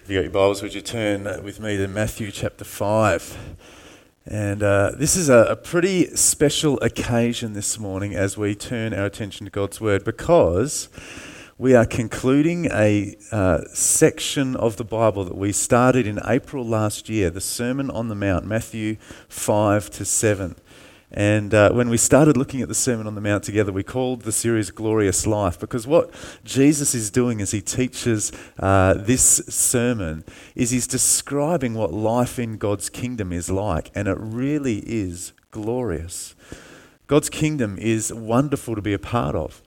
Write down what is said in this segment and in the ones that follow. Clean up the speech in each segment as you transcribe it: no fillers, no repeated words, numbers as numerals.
If you got your Bibles, would you turn with me to Matthew chapter 5? And this is a pretty special occasion this morning as we turn our attention to God's Word, because we are concluding a section of the Bible that we started in April last year, the Sermon on the Mount, Matthew 5 to 7. And when we started looking at the Sermon on the Mount together, we called the series Glorious Life, because what Jesus is doing as he teaches this sermon is he's describing what life in God's kingdom is like, and it really is glorious. God's kingdom is wonderful to be a part of.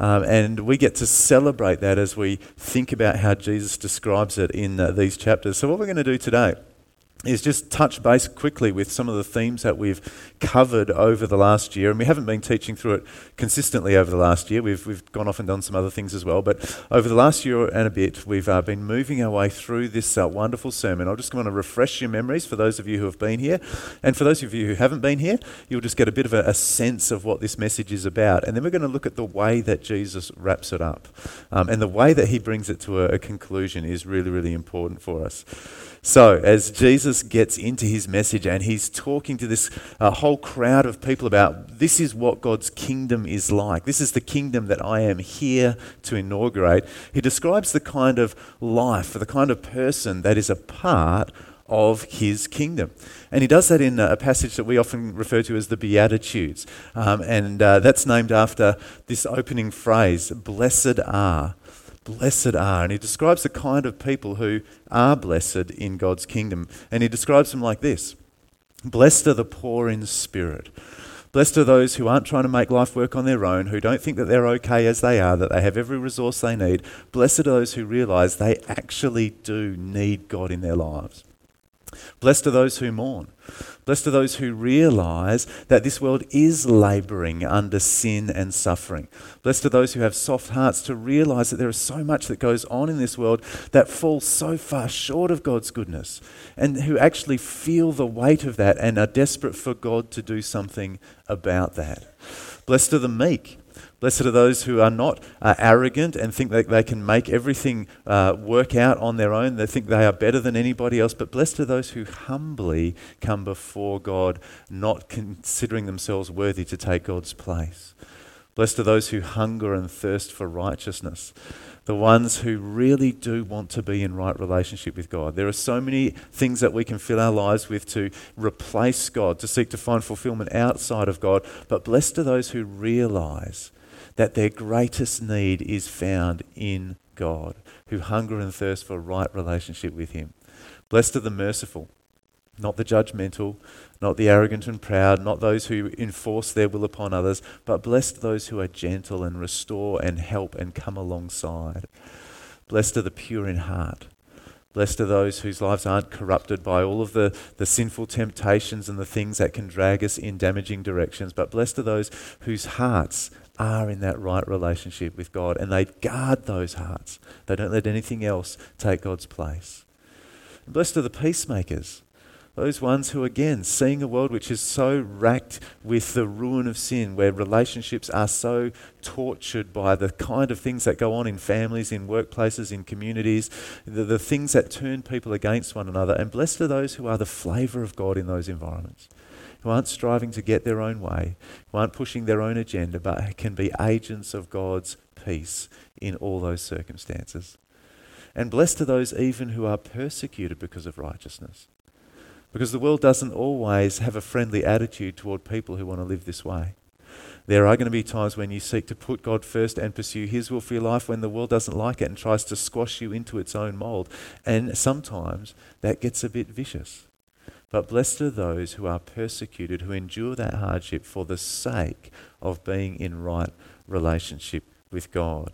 And we get to celebrate that as we think about how Jesus describes it in these chapters. So what we're going to do today is just touch base quickly with some of the themes that we've covered over the last year. And we haven't been teaching through it consistently over the last year. We've gone off and done some other things as well. But over the last year and a bit, we've been moving our way through this wonderful sermon. I just want to refresh your memories for those of you who have been here. And for those of you who haven't been here, you'll just get a bit of a sense of what this message is about. And then we're going to look at the way that Jesus wraps it up. And the way that he brings it to a conclusion is really, really important for us. So, as Jesus gets into his message and he's talking to this whole crowd of people about this is what God's kingdom is like, this is the kingdom that I am here to inaugurate, he describes the kind of life, the kind of person that is a part of his kingdom. And he does that in a passage that we often refer to as the Beatitudes. And that's named after this opening phrase, blessed are. Blessed are. And he describes the kind of people who are blessed in God's kingdom. And he describes them like this. Blessed are the poor in spirit. Blessed are those who aren't trying to make life work on their own, who don't think that they're okay as they are, that they have every resource they need. Blessed are those who realize they actually do need God in their lives. Blessed are those who mourn. Blessed are those who realize that this world is laboring under sin and suffering. Blessed are those who have soft hearts to realize that there is so much that goes on in this world that falls so far short of God's goodness, and who actually feel the weight of that and are desperate for God to do something about that. Blessed are the meek. Blessed are those who are not arrogant and think that they can make everything work out on their own. They think they are better than anybody else. But blessed are those who humbly come before God, not considering themselves worthy to take God's place. Blessed are those who hunger and thirst for righteousness. The ones who really do want to be in right relationship with God. There are so many things that we can fill our lives with to replace God, to seek to find fulfillment outside of God. But blessed are those who realize that their greatest need is found in God, who hunger and thirst for right relationship with him. Blessed are the merciful, not the judgmental, not the arrogant and proud, not those who enforce their will upon others, but blessed those who are gentle and restore and help and come alongside. Blessed are the pure in heart. Blessed are those whose lives aren't corrupted by all of the sinful temptations and the things that can drag us in damaging directions, but blessed are those whose hearts are in that right relationship with God, and they guard those hearts. They don't let anything else take God's place. And blessed are the peacemakers, those ones who, again, seeing a world which is so racked with the ruin of sin, where relationships are so tortured by the kind of things that go on in families, in workplaces, in communities, the things that turn people against one another. And blessed are those who are the flavour of God in those environments, who aren't striving to get their own way, who aren't pushing their own agenda, but can be agents of God's peace in all those circumstances. And blessed are those even who are persecuted because of righteousness. Because the world doesn't always have a friendly attitude toward people who want to live this way. There are going to be times when you seek to put God first and pursue his will for your life when the world doesn't like it and tries to squash you into its own mould. And sometimes that gets a bit vicious. But blessed are those who are persecuted, who endure that hardship for the sake of being in right relationship with God.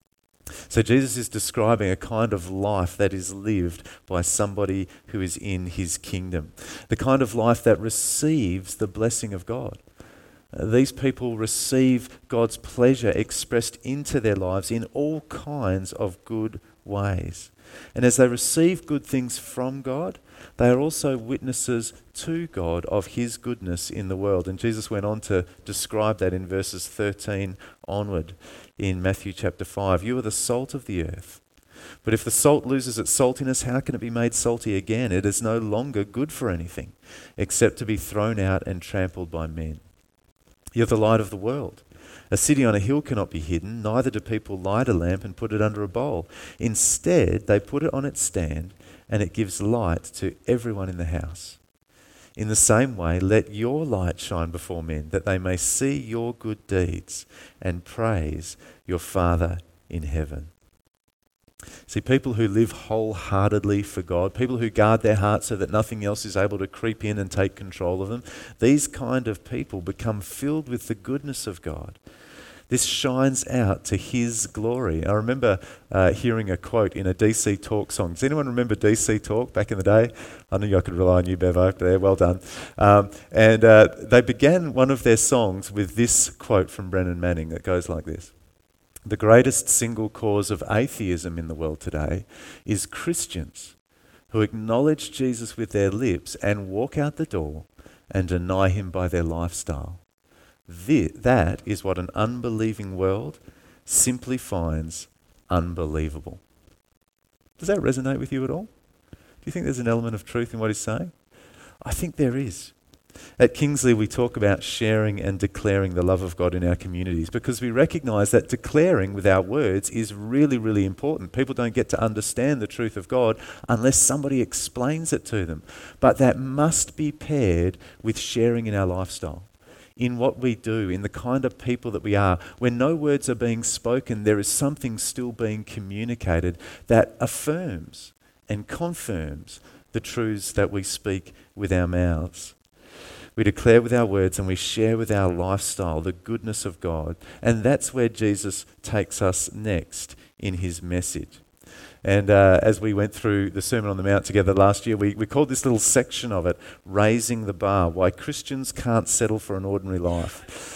So Jesus is describing a kind of life that is lived by somebody who is in his kingdom. The kind of life that receives the blessing of God. These people receive God's pleasure expressed into their lives in all kinds of good ways. And as they receive good things from God, they are also witnesses to God of his goodness in the world. And Jesus went on to describe that in verses 13 onward in Matthew chapter 5. You are the salt of the earth. But if the salt loses its saltiness, how can it be made salty again? It is no longer good for anything, except to be thrown out and trampled by men. You're the light of the world. A city on a hill cannot be hidden, neither do people light a lamp and put it under a bowl. Instead, they put it on its stand, and it gives light to everyone in the house. In the same way, let your light shine before men, that they may see your good deeds and praise your Father in heaven. See, people who live wholeheartedly for God, people who guard their hearts so that nothing else is able to creep in and take control of them, these kind of people become filled with the goodness of God. This shines out to His glory. I remember hearing a quote in a DC Talk song. Does anyone remember DC Talk back in the day? I knew I could rely on you, Bevo, there. Well done. And they began one of their songs with this quote from Brennan Manning that goes like this. The greatest single cause of atheism in the world today is Christians who acknowledge Jesus with their lips and walk out the door and deny Him by their lifestyle. That is what an unbelieving world simply finds unbelievable. Does that resonate with you at all? Do you think there's an element of truth in what he's saying? I think there is. At Kingsley, we talk about sharing and declaring the love of God in our communities because we recognise that declaring with our words is really, really important. People don't get to understand the truth of God unless somebody explains it to them. But that must be paired with sharing in our lifestyle, in what we do, in the kind of people that we are. When no words are being spoken, there is something still being communicated that affirms and confirms the truths that we speak with our mouths. We declare with our words and we share with our lifestyle the goodness of God. And that's where Jesus takes us next in His message. And as we went through the Sermon on the Mount together last year, we called this little section of it, Raising the Bar, Why Christians Can't Settle for an Ordinary Life.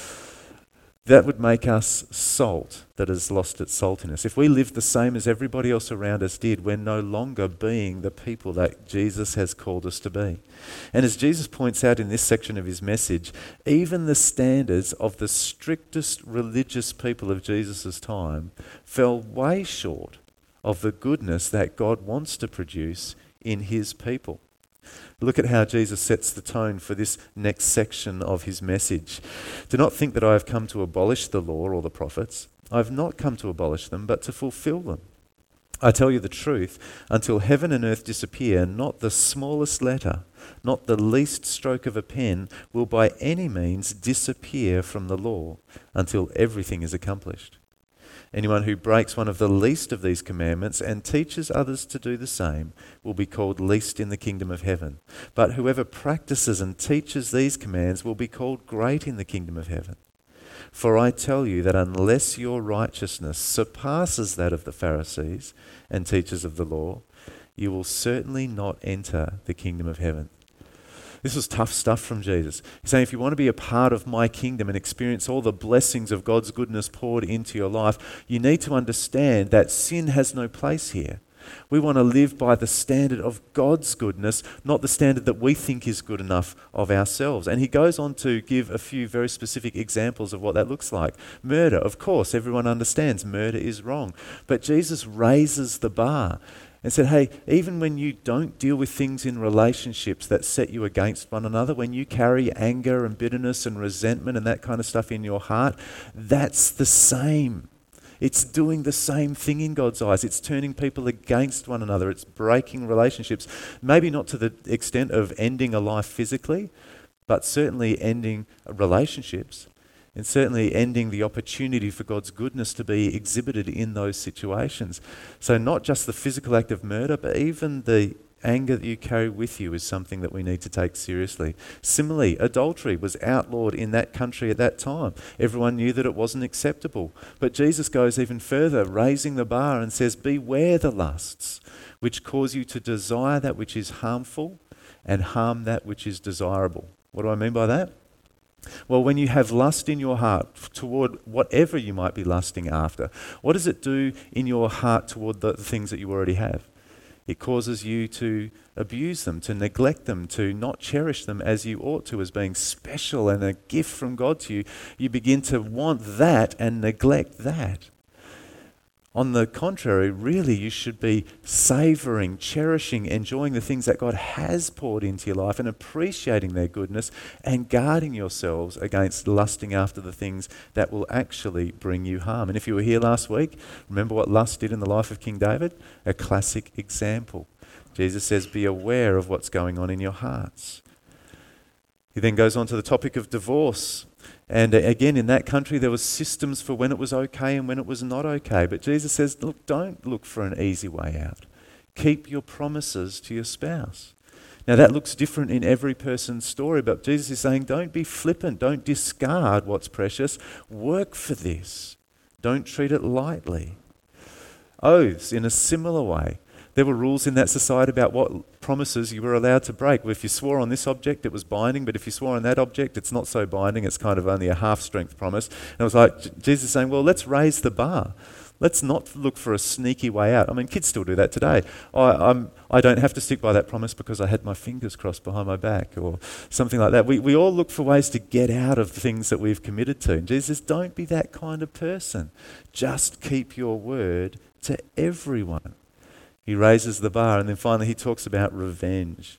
That would make us salt that has lost its saltiness. If we live the same as everybody else around us did, we're no longer being the people that Jesus has called us to be. And as Jesus points out in this section of His message, even the standards of the strictest religious people of Jesus' time fell way short of the goodness that God wants to produce in His people. Look at how Jesus sets the tone for this next section of His message. Do not think that I have come to abolish the law or the prophets. I have not come to abolish them, but to fulfill them. I tell you the truth, until heaven and earth disappear, not the smallest letter, not the least stroke of a pen will by any means disappear from the law until everything is accomplished. Anyone who breaks one of the least of these commandments and teaches others to do the same will be called least in the kingdom of heaven. But whoever practices and teaches these commands will be called great in the kingdom of heaven. For I tell you that unless your righteousness surpasses that of the Pharisees and teachers of the law, you will certainly not enter the kingdom of heaven. This was tough stuff from Jesus. He's saying if you want to be a part of my kingdom and experience all the blessings of God's goodness poured into your life, you need to understand that sin has no place here. We want to live by the standard of God's goodness, not the standard that we think is good enough of ourselves. And he goes on to give a few very specific examples of what that looks like. Murder, of course, everyone understands murder is wrong. But Jesus raises the bar and said, hey, even when you don't deal with things in relationships that set you against one another, when you carry anger and bitterness and resentment and that kind of stuff in your heart, that's the same. It's doing the same thing in God's eyes. It's turning people against one another. It's breaking relationships. Maybe not to the extent of ending a life physically, but certainly ending relationships. And certainly ending the opportunity for God's goodness to be exhibited in those situations. So not just the physical act of murder, but even the anger that you carry with you is something that we need to take seriously. Similarly, adultery was outlawed in that country at that time. Everyone knew that it wasn't acceptable. But Jesus goes even further, raising the bar and says, beware the lusts which cause you to desire that which is harmful and harm that which is desirable. What do I mean by that? Well, when you have lust in your heart toward whatever you might be lusting after, what does it do in your heart toward the things that you already have? It causes you to abuse them, to neglect them, to not cherish them as you ought to, as being special and a gift from God to you. You begin to want that and neglect that. On the contrary, really, you should be savouring, cherishing, enjoying the things that God has poured into your life and appreciating their goodness and guarding yourselves against lusting after the things that will actually bring you harm. And if you were here last week, remember what lust did in the life of King David? A classic example. Jesus says, be aware of what's going on in your hearts. He then goes on to the topic of divorce. And again, in that country, there were systems for when it was okay and when it was not okay. But Jesus says, look, don't look for an easy way out. Keep your promises to your spouse. Now, that looks different in every person's story, but Jesus is saying, don't be flippant. Don't discard what's precious. Work for this. Don't treat it lightly. Oaths, in a similar way. There were rules in that society about what promises you were allowed to break. Well, if you swore on this object, it was binding, but if you swore on that object, it's not so binding. It's kind of only a half-strength promise. And it was like Jesus saying, well, let's raise the bar. Let's not look for a sneaky way out. I mean, kids still do that today. I don't have to stick by that promise because I had my fingers crossed behind my back or something like that. We all look for ways to get out of things that we've committed to. And Jesus says, don't be that kind of person. Just keep your word to everyone. He raises the bar, and then finally he talks about revenge.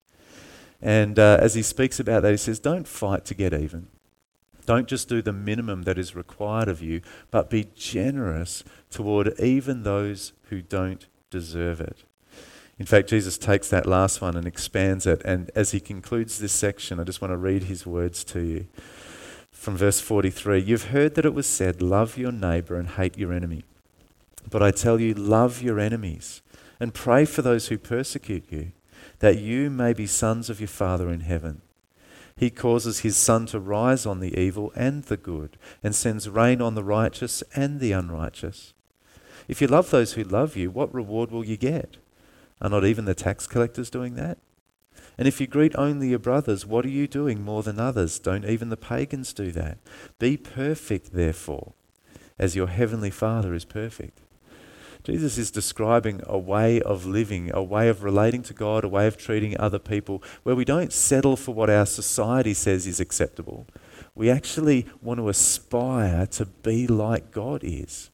And as he speaks about that, he says, don't fight to get even. Don't just do the minimum that is required of you, but be generous toward even those who don't deserve it. In fact, Jesus takes that last one and expands it. And as he concludes this section, I just want to read his words to you. From verse 43, you've heard that it was said, love your neighbour and hate your enemy. But I tell you, love your enemies and pray for those who persecute you, that you may be sons of your Father in heaven. He causes his sun to rise on the evil and the good, and sends rain on the righteous and the unrighteous. If you love those who love you, what reward will you get? Are not even the tax collectors doing that? And if you greet only your brothers, what are you doing more than others? Don't even the pagans do that? Be perfect, therefore, as your heavenly Father is perfect. Jesus is describing a way of living, a way of relating to God, a way of treating other people, where we don't settle for what our society says is acceptable. We actually want to aspire to be like God is.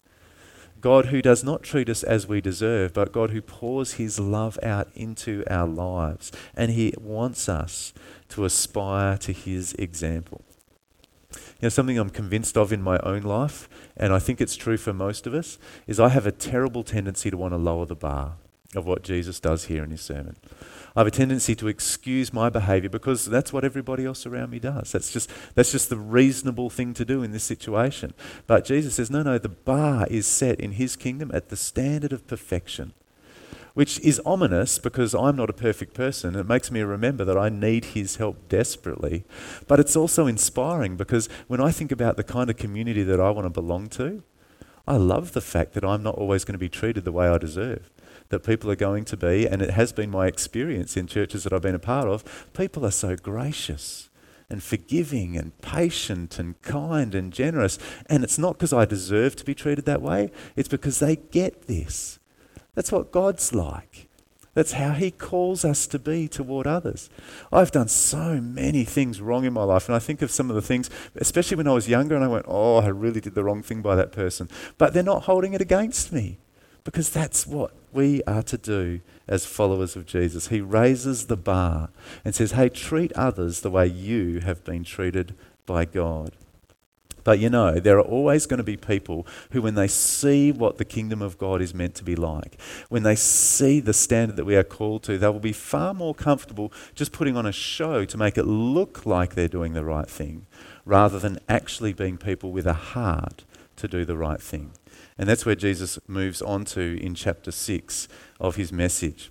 God who does not treat us as we deserve, but God who pours his love out into our lives. And he wants us to aspire to his example. You know, something I'm convinced of in my own life, and I think it's true for most of us, is I have a terrible tendency to want to lower the bar of what Jesus does here in his sermon. I have a tendency to excuse my behaviour because that's what everybody else around me does. That's just the reasonable thing to do in this situation. But Jesus says, no, the bar is set in his kingdom at the standard of perfection, which is ominous because I'm not a perfect person. It makes me remember that I need his help desperately. But it's also inspiring because when I think about the kind of community that I want to belong to, I love the fact that I'm not always going to be treated the way I deserve. That people are going to be, and it has been my experience in churches that I've been a part of, people are so gracious and forgiving and patient and kind and generous. And it's not because I deserve to be treated that way, it's because they get this. That's what God's like. That's how he calls us to be toward others. I've done so many things wrong in my life, and I think of some of the things, especially when I was younger, and I went, oh, I really did the wrong thing by that person. But they're not holding it against me, because that's what we are to do as followers of Jesus. He raises the bar and says, hey, treat others the way you have been treated by God. But you know, there are always going to be people who, when they see what the kingdom of God is meant to be like, when they see the standard that we are called to, they will be far more comfortable just putting on a show to make it look like they're doing the right thing, rather than actually being people with a heart to do the right thing. And that's where Jesus moves on to in chapter 6 of his message.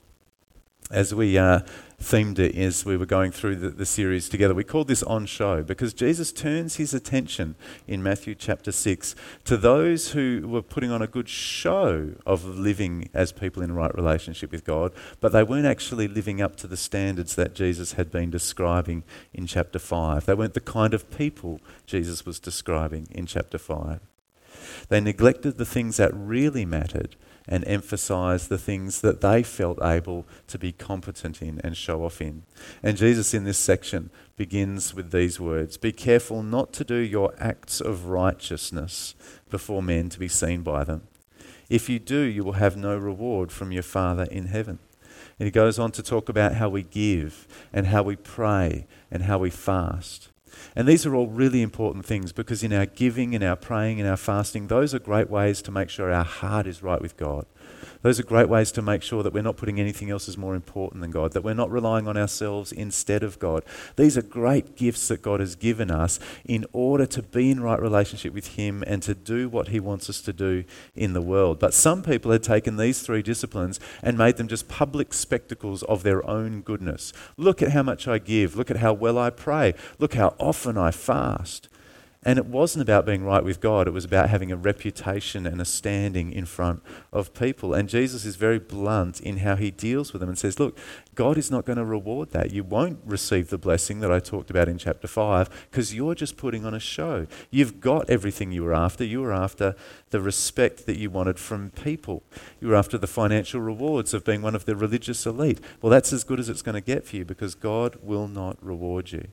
As we themed it as we were going through the series together, we called this On Show because Jesus turns his attention in Matthew chapter 6 to those who were putting on a good show of living as people in right relationship with God, but they weren't actually living up to the standards that Jesus had been describing in chapter 5. They weren't the kind of people Jesus was describing in chapter 5. They neglected the things that really mattered and emphasise the things that they felt able to be competent in and show off in. And Jesus in this section begins with these words, be careful not to do your acts of righteousness before men to be seen by them. If you do, you will have no reward from your Father in heaven. And he goes on to talk about how we give and how we pray and how we fast. And these are all really important things because in our giving and our praying and our fasting, those are great ways to make sure our heart is right with God. Those are great ways to make sure that we're not putting anything else as more important than God, that we're not relying on ourselves instead of God. These are great gifts that God has given us in order to be in right relationship with Him and to do what He wants us to do in the world. But some people had taken these three disciplines and made them just public spectacles of their own goodness. Look at how much I give. Look at how well I pray. Look how often I fast. And it wasn't about being right with God, it was about having a reputation and a standing in front of people. And Jesus is very blunt in how He deals with them and says, look, God is not going to reward that. You won't receive the blessing that I talked about in chapter 5 because you're just putting on a show. You've got everything you were after. You were after the respect that you wanted from people. You were after the financial rewards of being one of the religious elite. Well, that's as good as it's going to get for you because God will not reward you.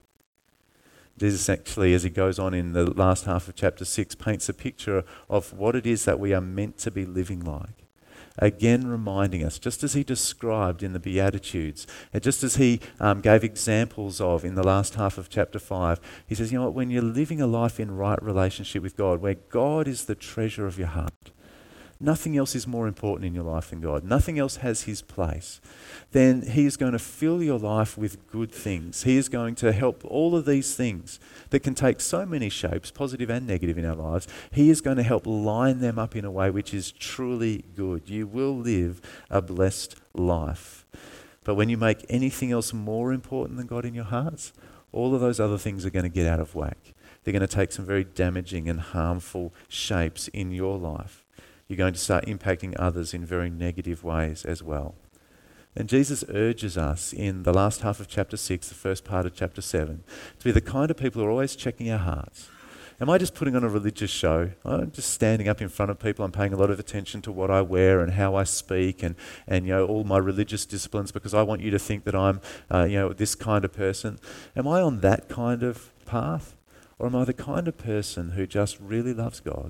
Jesus actually, as he goes on in the last half of chapter 6, paints a picture of what it is that we are meant to be living like. Again, reminding us, just as he described in the Beatitudes, and just as he gave examples of in the last half of chapter 5, he says, you know what, when you're living a life in right relationship with God, where God is the treasure of your heart, nothing else is more important in your life than God. Nothing else has His place. Then He is going to fill your life with good things. He is going to help all of these things that can take so many shapes, positive and negative in our lives. He is going to help line them up in a way which is truly good. You will live a blessed life. But when you make anything else more important than God in your hearts, all of those other things are going to get out of whack. They're going to take some very damaging and harmful shapes in your life. You're going to start impacting others in very negative ways as well. And Jesus urges us in the last half of chapter 6, the first part of chapter 7, to be the kind of people who are always checking our hearts. Am I just putting on a religious show? I'm just standing up in front of people. I'm paying a lot of attention to what I wear and how I speak and you know, all my religious disciplines because I want you to think that I'm this kind of person. Am I on that kind of path? Or am I the kind of person who just really loves God?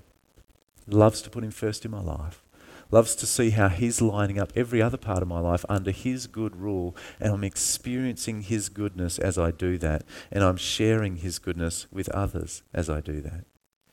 Loves to put Him first in my life, loves to see how He's lining up every other part of my life under His good rule, and I'm experiencing His goodness as I do that, and I'm sharing His goodness with others as I do that.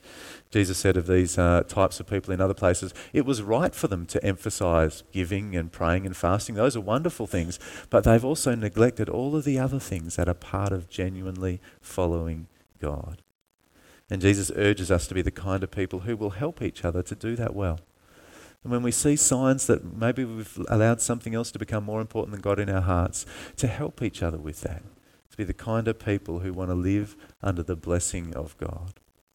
Jesus said of these types of people in other places, it was right for them to emphasize giving and praying and fasting. Those are wonderful things, but they've also neglected all of the other things that are part of genuinely following God. And Jesus urges us to be the kind of people who will help each other to do that well. And when we see signs that maybe we've allowed something else to become more important than God in our hearts, to help each other with that. To be the kind of people who want to live under the blessing of God.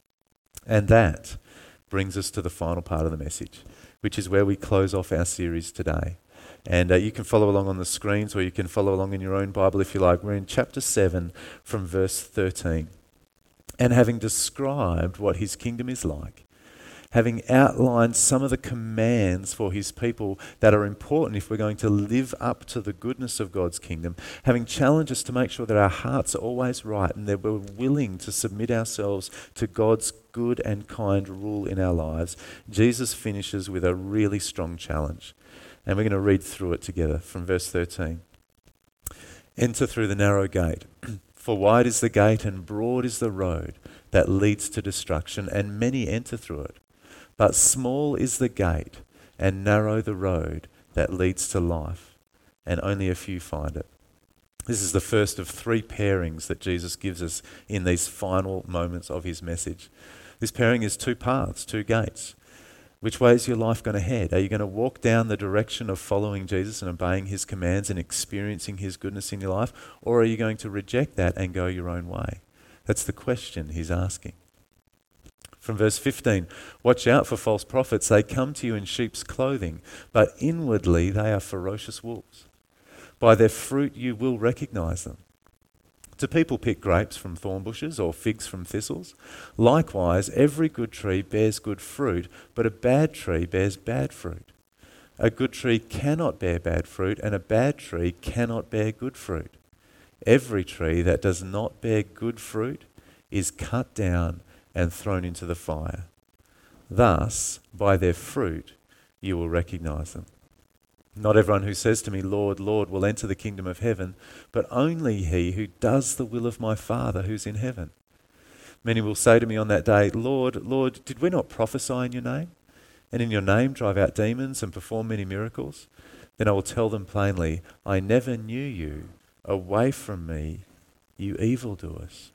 And that brings us to the final part of the message, which is where we close off our series today. And you can follow along on the screens or you can follow along in your own Bible if you like. We're in chapter 7 from verse 13. And having described what His kingdom is like, having outlined some of the commands for His people that are important if we're going to live up to the goodness of God's kingdom, having challenged us to make sure that our hearts are always right and that we're willing to submit ourselves to God's good and kind rule in our lives, Jesus finishes with a really strong challenge. And we're going to read through it together from verse 13. Enter through the narrow gate. For wide is the gate and broad is the road that leads to destruction, and many enter through it. But small is the gate and narrow the road that leads to life, and only a few find it. This is the first of 3 pairings that Jesus gives us in these final moments of His message. This pairing is 2 paths, 2 gates. Which way is your life going to head? Are you going to walk down the direction of following Jesus and obeying His commands and experiencing His goodness in your life? Or are you going to reject that and go your own way? That's the question He's asking. From verse 15, watch out for false prophets. They come to you in sheep's clothing, but inwardly they are ferocious wolves. By their fruit you will recognize them. Do people pick grapes from thorn bushes or figs from thistles? Likewise, every good tree bears good fruit, but a bad tree bears bad fruit. A good tree cannot bear bad fruit, and a bad tree cannot bear good fruit. Every tree that does not bear good fruit is cut down and thrown into the fire. Thus, by their fruit, you will recognize them. Not everyone who says to me, Lord, Lord, will enter the kingdom of heaven, but only he who does the will of my Father who's in heaven. Many will say to me on that day, Lord, Lord, did we not prophesy in your name? And in your name drive out demons and perform many miracles? Then I will tell them plainly, I never knew you. Away from me, you evildoers.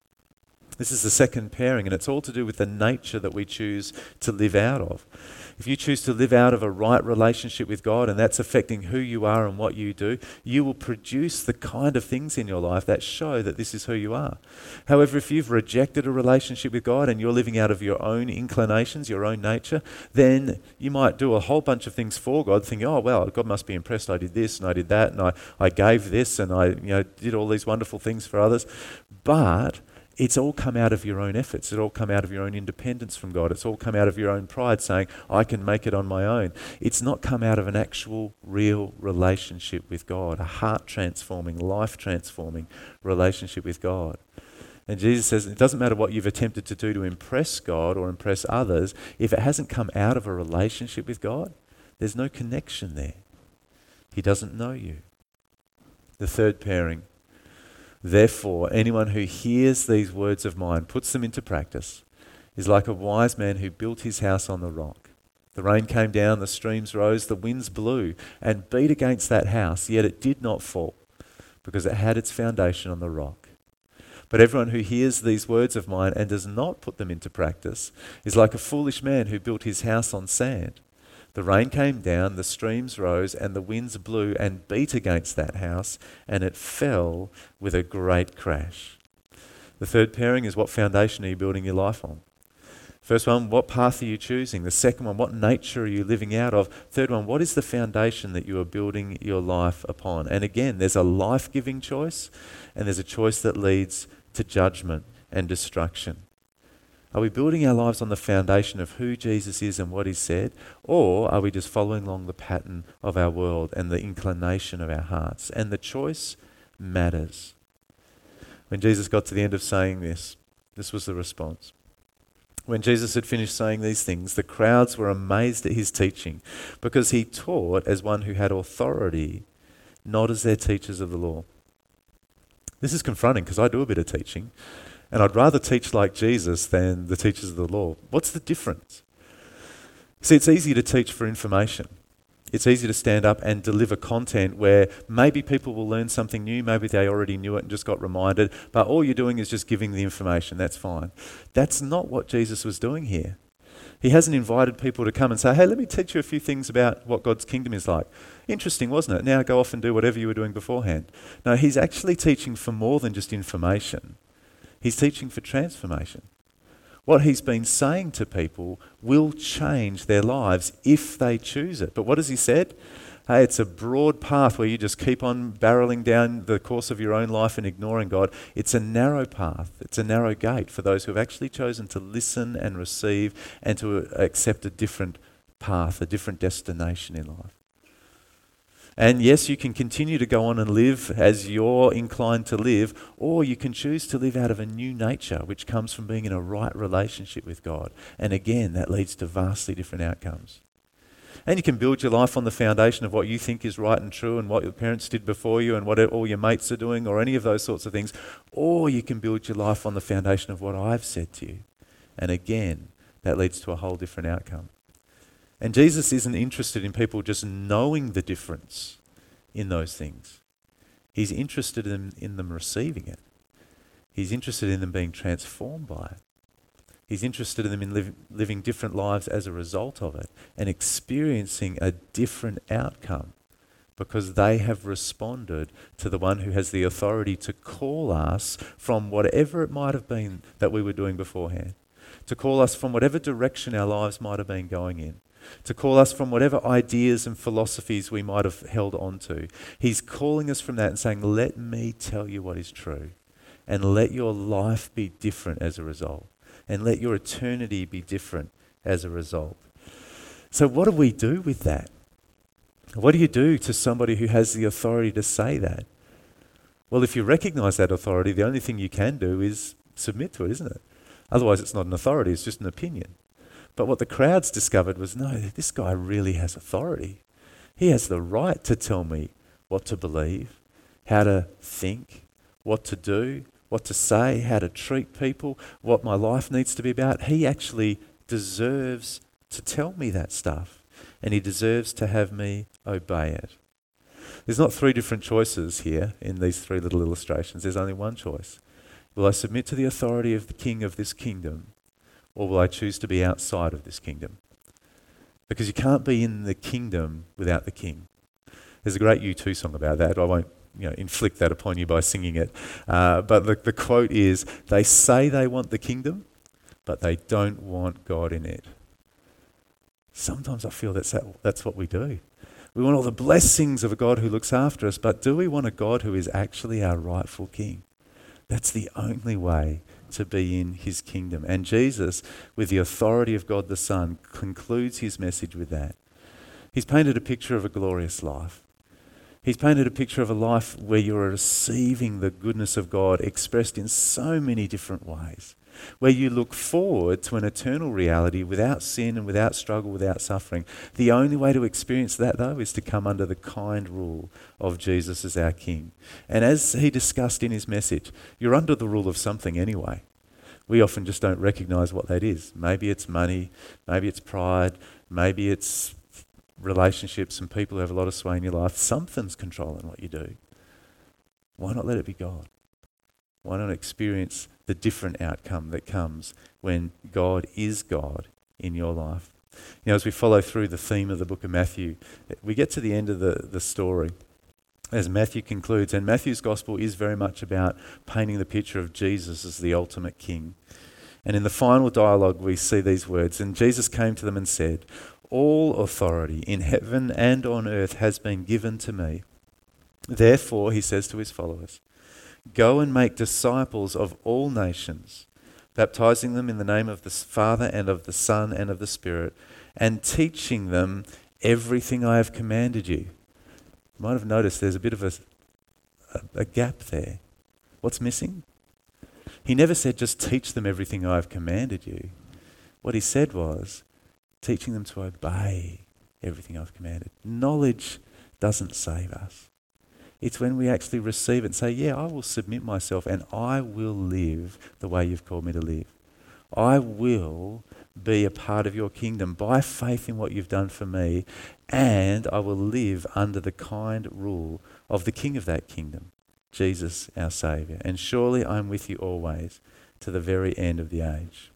This is the second pairing, and it's all to do with the nature that we choose to live out of. If you choose to live out of a right relationship with God, and that's affecting who you are and what you do, you will produce the kind of things in your life that show that this is who you are. However, if you've rejected a relationship with God and you're living out of your own inclinations, your own nature, then you might do a whole bunch of things for God, thinking, oh, well, God must be impressed. I did this and I did that, and I gave this, and I did all these wonderful things for others. But it's all come out of your own efforts. It's all come out of your own independence from God. It's all come out of your own pride, saying, I can make it on my own. It's not come out of an actual, real relationship with God, a heart-transforming, life-transforming relationship with God. And Jesus says it doesn't matter what you've attempted to do to impress God or impress others. If it hasn't come out of a relationship with God, there's no connection there. He doesn't know you. The third pairing. Therefore, anyone who hears these words of mine, puts them into practice, is like a wise man who built his house on the rock. The rain came down, the streams rose, the winds blew and beat against that house, yet it did not fall, because it had its foundation on the rock. But everyone who hears these words of mine and does not put them into practice is like a foolish man who built his house on sand. The rain came down, the streams rose, and the winds blew and beat against that house, and it fell with a great crash. The third pairing is, what foundation are you building your life on? First one, what path are you choosing? The second one, what nature are you living out of? Third one, what is the foundation that you are building your life upon? And again, there's a life-giving choice, and there's a choice that leads to judgment and destruction. Are we building our lives on the foundation of who Jesus is and what he said? Or are we just following along the pattern of our world and the inclination of our hearts? And the choice matters. When Jesus got to the end of saying this was the response. When Jesus had finished saying these things, the crowds were amazed at his teaching, because he taught as one who had authority, not as their teachers of the law. This is confronting, because I do a bit of teaching. And I'd rather teach like Jesus than the teachers of the law. What's the difference? See, it's easy to teach for information. It's easy to stand up and deliver content where maybe people will learn something new, maybe they already knew it and just got reminded, but all you're doing is just giving the information. That's fine. That's not what Jesus was doing here. He hasn't invited people to come and say, hey, let me teach you a few things about what God's kingdom is like. Interesting, wasn't it? Now go off and do whatever you were doing beforehand. No, he's actually teaching for more than just information. He's teaching for transformation. What he's been saying to people will change their lives if they choose it. But what has he said? Hey, it's a broad path where you just keep on barreling down the course of your own life and ignoring God. It's a narrow path. It's a narrow gate for those who have actually chosen to listen and receive and to accept a different path, a different destination in life. And yes, you can continue to go on and live as you're inclined to live, or you can choose to live out of a new nature, which comes from being in a right relationship with God. And again, that leads to vastly different outcomes. And you can build your life on the foundation of what you think is right and true and what your parents did before you and what all your mates are doing or any of those sorts of things. Or you can build your life on the foundation of what I've said to you. And again, that leads to a whole different outcome. And Jesus isn't interested in people just knowing the difference in those things. He's interested in them receiving it. He's interested in them being transformed by it. He's interested in them in living different lives as a result of it and experiencing a different outcome because they have responded to the one who has the authority to call us from whatever it might have been that we were doing beforehand, to call us from whatever direction our lives might have been going in, to call us from whatever ideas and philosophies we might have held on to. He's calling us from that and saying, let me tell you what is true and let your life be different as a result and let your eternity be different as a result. So what do we do with that? What do you do to somebody who has the authority to say that? Well, if you recognize that authority, the only thing you can do is submit to it, isn't it? Otherwise, it's not an authority, it's just an opinion. But what the crowds discovered was, no, this guy really has authority. He has the right to tell me what to believe, how to think, what to do, what to say, how to treat people, what my life needs to be about. He actually deserves to tell me that stuff, and he deserves to have me obey it. There's not three different choices here in these three little illustrations. There's only one choice. Will I submit to the authority of the king of this kingdom, or will I choose to be outside of this kingdom? Because you can't be in the kingdom without the king. There's a great U2 song about that. I won't inflict that upon you by singing it. But the quote is, they say they want the kingdom, but they don't want God in it. Sometimes I feel that's what we do. We want all the blessings of a God who looks after us, but do we want a God who is actually our rightful king? That's the only way to be in his kingdom. And Jesus, with the authority of God the Son, concludes his message with that. He's painted a picture of a glorious life. He's painted a picture of a life where you're receiving the goodness of God expressed in so many different ways, where you look forward to an eternal reality without sin and without struggle, without suffering. The only way to experience that, though, is to come under the kind rule of Jesus as our King. And as he discussed in his message, you're under the rule of something anyway. We often just don't recognise what that is. Maybe it's money, maybe it's pride, maybe it's relationships and people who have a lot of sway in your life. Something's controlling what you do. Why not let it be God? Why not experience the different outcome that comes when God is God in your life? As we follow through the theme of the book of Matthew, we get to the end of the story as Matthew concludes. And Matthew's gospel is very much about painting the picture of Jesus as the ultimate king. And in the final dialogue, we see these words, and Jesus came to them and said, "All authority in heaven and on earth has been given to me. Therefore," he says to his followers, "go and make disciples of all nations, baptizing them in the name of the Father and of the Son and of the Spirit, and teaching them everything I have commanded you." You might have noticed there's a bit of a gap there. What's missing? He never said, just teach them everything I have commanded you. What he said was, teaching them to obey everything I've commanded. Knowledge doesn't save us. It's when we actually receive it and say, yeah, I will submit myself and I will live the way you've called me to live. I will be a part of your kingdom by faith in what you've done for me, and I will live under the kind rule of the king of that kingdom, Jesus our Saviour. And surely I'm with you always to the very end of the age.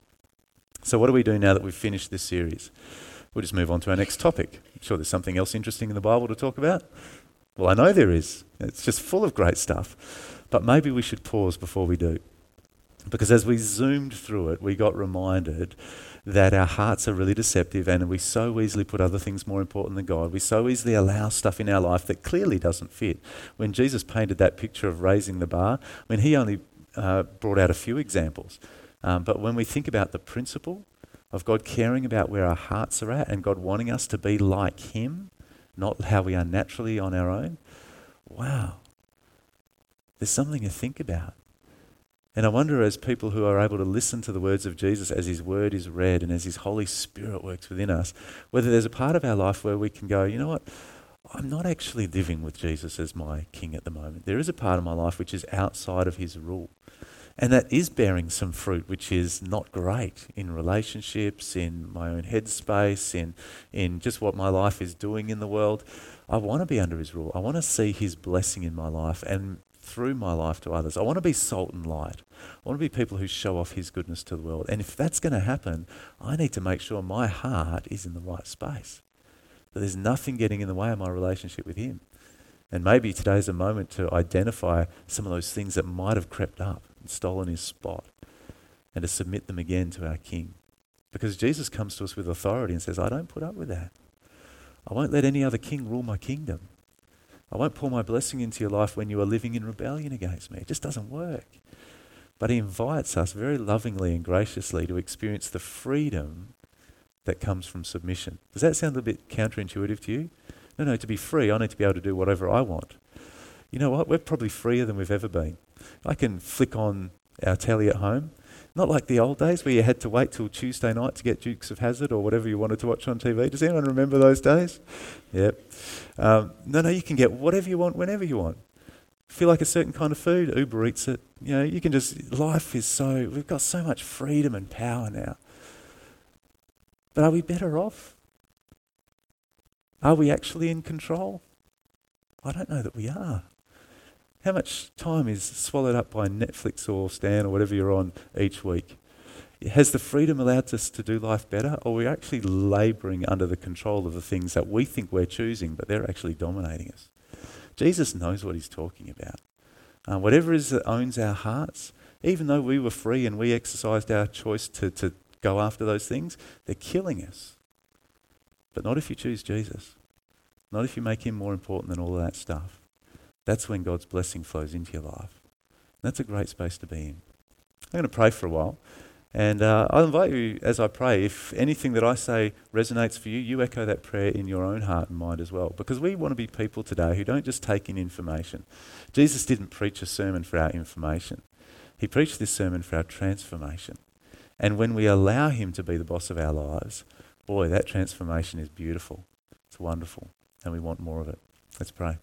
So what do we do now that we've finished this series? We'll just move on to our next topic. I'm sure there's something else interesting in the Bible to talk about. Well, I know there is. It's just full of great stuff. But maybe we should pause before we do. Because as we zoomed through it, we got reminded that our hearts are really deceptive and we so easily put other things more important than God. We so easily allow stuff in our life that clearly doesn't fit. When Jesus painted that picture of raising the bar, he only brought out a few examples. But when we think about the principle of God caring about where our hearts are at and God wanting us to be like him, not how we are naturally on our own, wow, there's something to think about. And I wonder, as people who are able to listen to the words of Jesus as his word is read and as his Holy Spirit works within us, whether there's a part of our life where we can go, you know what, I'm not actually living with Jesus as my king at the moment. There is a part of my life which is outside of his rule. And that is bearing some fruit which is not great in relationships, in my own headspace, in just what my life is doing in the world. I want to be under his rule. I want to see his blessing in my life and through my life to others. I want to be salt and light. I want to be people who show off his goodness to the world. And if that's going to happen, I need to make sure my heart is in the right space. That there's nothing getting in the way of my relationship with him. And maybe today's a moment to identify some of those things that might have crept up and stolen his spot and to submit them again to our King. Because Jesus comes to us with authority and says, I don't put up with that. I won't let any other king rule my kingdom. I won't pour my blessing into your life when you are living in rebellion against me. It just doesn't work. But he invites us very lovingly and graciously to experience the freedom that comes from submission. Does that sound a bit counterintuitive to you? No, to be free, I need to be able to do whatever I want. You know what? We're probably freer than we've ever been. I can flick on our telly at home Not like the old days where you had to wait till Tuesday night to get Dukes of Hazzard or whatever you wanted to watch on TV. Does anyone remember those days? Yep. No, you can get whatever you want whenever you want. Feel like a certain kind of food, Uber Eats it. You can we've got so much freedom and power now. But are we better off? Are we actually in control? I don't know that we are. How much time is swallowed up by Netflix or Stan or whatever you're on each week? Has the freedom allowed us to do life better, or are we actually labouring under the control of the things that we think we're choosing, but they're actually dominating us? Jesus knows what he's talking about. Whatever it is that owns our hearts, even though we were free and we exercised our choice to go after those things, they're killing us. But not if you choose Jesus. Not if you make him more important than all of that stuff. That's when God's blessing flows into your life. That's a great space to be in. I'm going to pray for a while. And I'll invite you, as I pray, if anything that I say resonates for you, you echo that prayer in your own heart and mind as well. Because we want to be people today who don't just take in information. Jesus didn't preach a sermon for our information. He preached this sermon for our transformation. And when we allow him to be the boss of our lives, boy, that transformation is beautiful. It's wonderful. And we want more of it. Let's pray.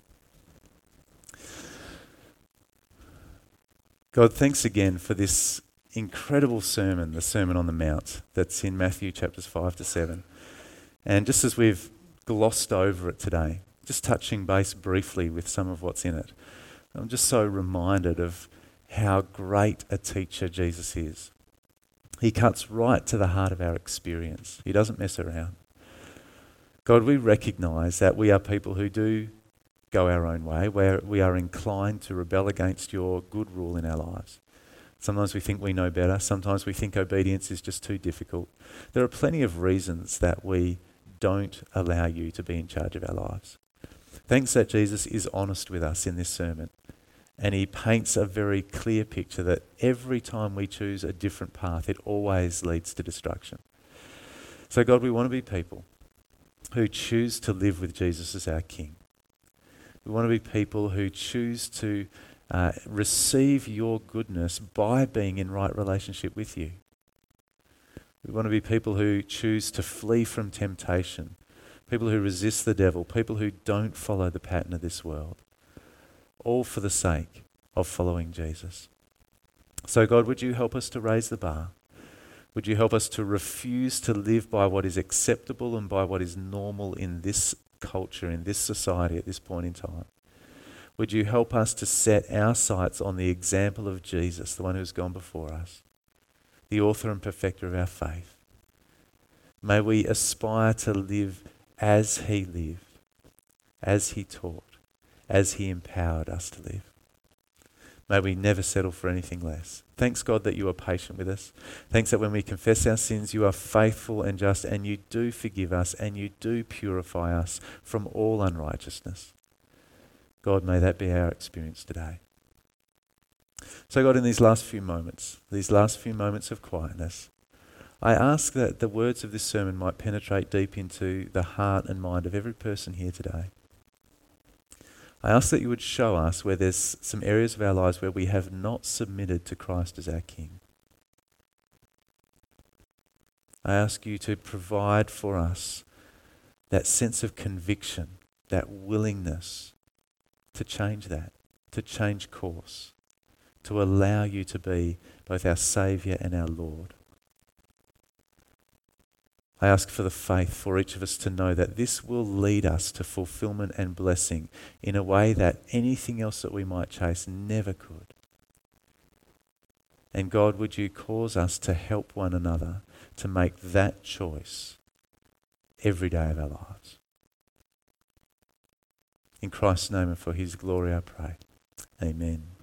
God, thanks again for this incredible sermon, the Sermon on the Mount, that's in Matthew chapters 5 to 7. And just as we've glossed over it today, just touching base briefly with some of what's in it, I'm just so reminded of how great a teacher Jesus is. He cuts right to the heart of our experience. He doesn't mess around. God, we recognise that we are people who do go our own way, where we are inclined to rebel against your good rule in our lives. Sometimes we think we know better. Sometimes we think obedience is just too difficult. There are plenty of reasons that we don't allow you to be in charge of our lives. Thanks that Jesus is honest with us in this sermon, and he paints a very clear picture that every time we choose a different path, it always leads to destruction. So God, we want to be people who choose to live with Jesus as our King. We want to be people who choose to receive your goodness by being in right relationship with you. We want to be people who choose to flee from temptation, people who resist the devil, people who don't follow the pattern of this world, all for the sake of following Jesus. So God, would you help us to raise the bar? Would you help us to refuse to live by what is acceptable and by what is normal in this culture, in this society at this point in time? Would you help us to set our sights on the example of Jesus, the one who's gone before us, the author and perfecter of our faith? May we aspire to live as he lived, as he taught, as he empowered us to live. May we never settle for anything less. Thanks, God, that you are patient with us. Thanks that when we confess our sins, you are faithful and just, and you do forgive us, and you do purify us from all unrighteousness. God, may that be our experience today. So God, in these last few moments of quietness, I ask that the words of this sermon might penetrate deep into the heart and mind of every person here today. I ask that you would show us where there's some areas of our lives where we have not submitted to Christ as our King. I ask you to provide for us that sense of conviction, that willingness to change that, to change course, to allow you to be both our Saviour and our Lord. I ask for the faith for each of us to know that this will lead us to fulfillment and blessing in a way that anything else that we might chase never could. And God, would you cause us to help one another to make that choice every day of our lives. In Christ's name and for his glory I pray. Amen.